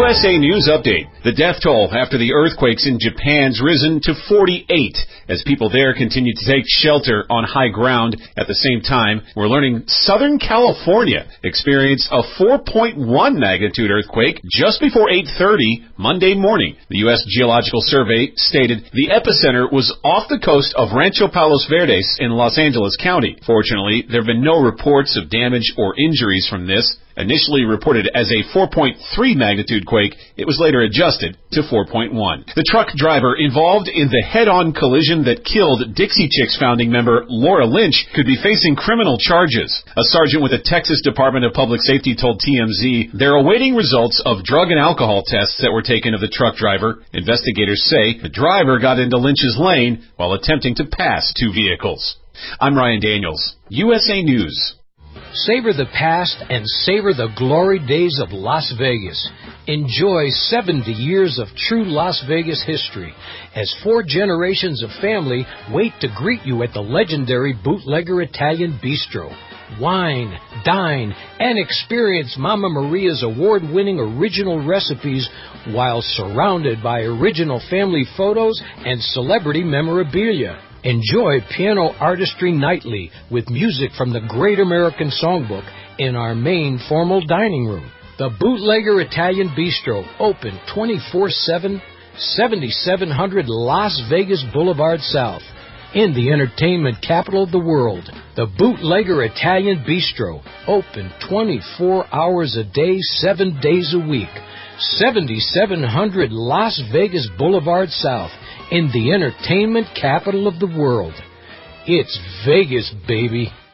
USA News Update. The death toll after the earthquakes in Japan's risen to 48 as people there continue to take shelter on high ground. At the same time, we're learning Southern California experienced a 4.1 magnitude earthquake just before 8:30 Monday morning. The U.S. Geological Survey stated the epicenter was off the coast of Rancho Palos Verdes in Los Angeles County. Fortunately, there have been no reports of damage or injuries from this. Initially reported as a 4.3 magnitude quake, it was later adjusted to 4.1. The truck driver involved in the head-on collision that killed Dixie Chicks founding member Laura Lynch could be facing criminal charges. A sergeant with the Texas Department of Public Safety told TMZ they're awaiting results of drug and alcohol tests that were taken of the truck driver. Investigators say the driver got into Lynch's lane while attempting to pass two vehicles. I'm Ryan Daniels, USA News. Savor the past and savor the glory days of Las Vegas. Enjoy 70 years of true Las Vegas history as 4 generations of family wait to greet you at the legendary Bootlegger Italian Bistro. Wine, dine, and experience Mama Maria's award-winning original recipes while surrounded by original family photos and celebrity memorabilia. Enjoy piano artistry nightly with music from the Great American Songbook in our main formal dining room. The Bootlegger Italian Bistro, open 24/7, 7700 Las Vegas Boulevard South, in the entertainment capital of the world. The Bootlegger Italian Bistro, open 24 hours a day, 7 days a week. 7700 Las Vegas Boulevard South, in the entertainment capital of the world. It's Vegas, baby.